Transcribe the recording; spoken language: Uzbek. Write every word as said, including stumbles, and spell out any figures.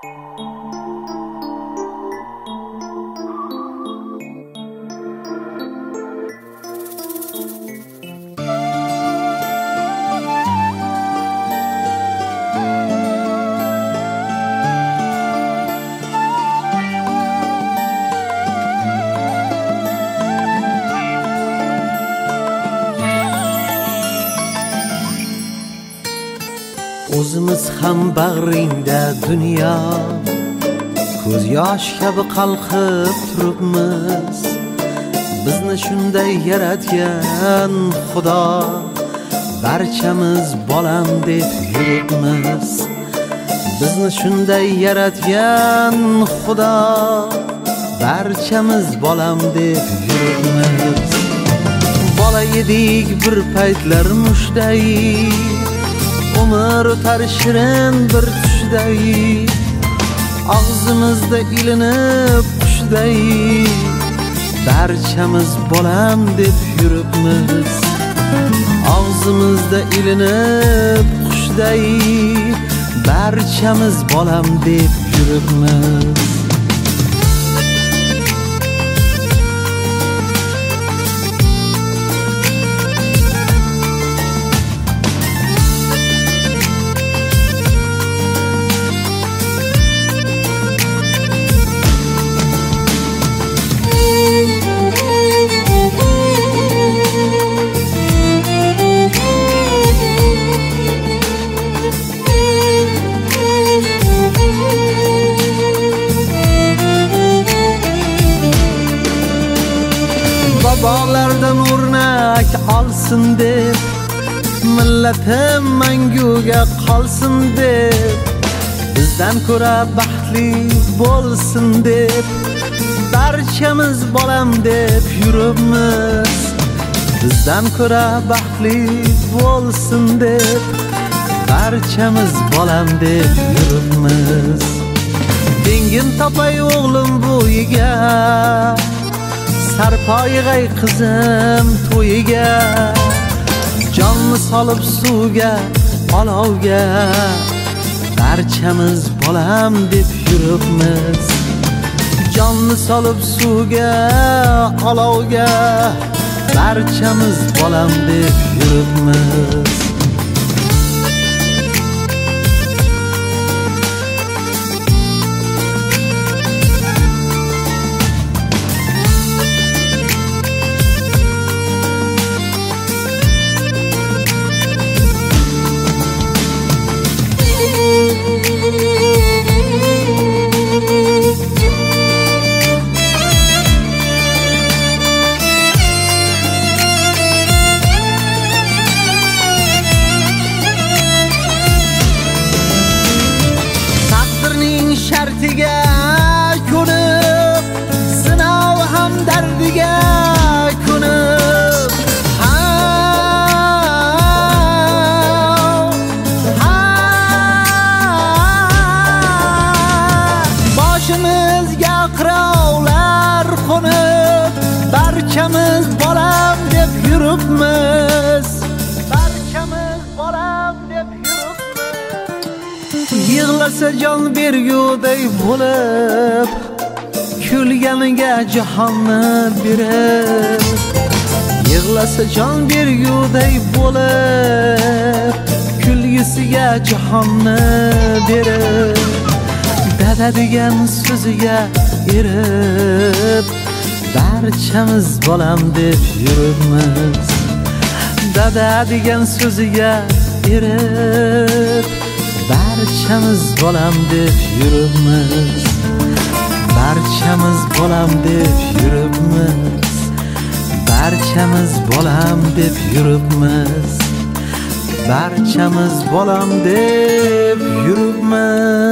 O'zimiz ham bag'ringda dunyo, ko'z yosh kabi qalqib turibmiz. Bizni shunday yaratgan Xudo, barchamiz bolam deb yuribmiz. Bizni shunday yaratgan Xudo, barchamiz bolam deb yuribmiz. Bola edik bir paytlar mushday, umr o'tar shirin bir tushday, og'zimizda ilinib qushday, barchamiz bolam deb yuribmiz. Og'zimizda ilinib qushday, barchamiz bolam deb yuribmiz. Bog'lardan o'rnak olsin deb, millatim manguga qolsin deb, bizdan ko'ra baxtli bo'lsin deb, barchamiz bolam deb yuribmiz. Bizdan ko'ra baxtli bo'lsin deb, barchamiz bolam deb yuribmiz. Dengin topay o'g'lim bo'yiga, sarpoyg'ay qizim to'yiga, jonni solib suvga, olovga, barchamiz bolam deb yuribmiz. Jonni solib suvga, olovga, barchamiz bolam deb yuribmiz. Shartiga ko'nib, sinov ham dardiga ko'nib, boshimizga qirovlar qo'nib, barchamiz bolam deb yuribmiz. Barchamiz bolam deb yig'lasa jon berguday bo'lib, kulganiga jahonni berib. Yig'lasa jon berguday bo'lib, kulgisiga jahonni berib. Dada degan so'ziga erib, barchamiz bolam deb yuribmiz. Dada degan so'ziga erib, barchamiz bolam deb yuribmiz. Barchamiz bolam deb yuribmiz. Barchamiz bolam deb yuribmiz. Barchamiz bolam deb yuribmiz.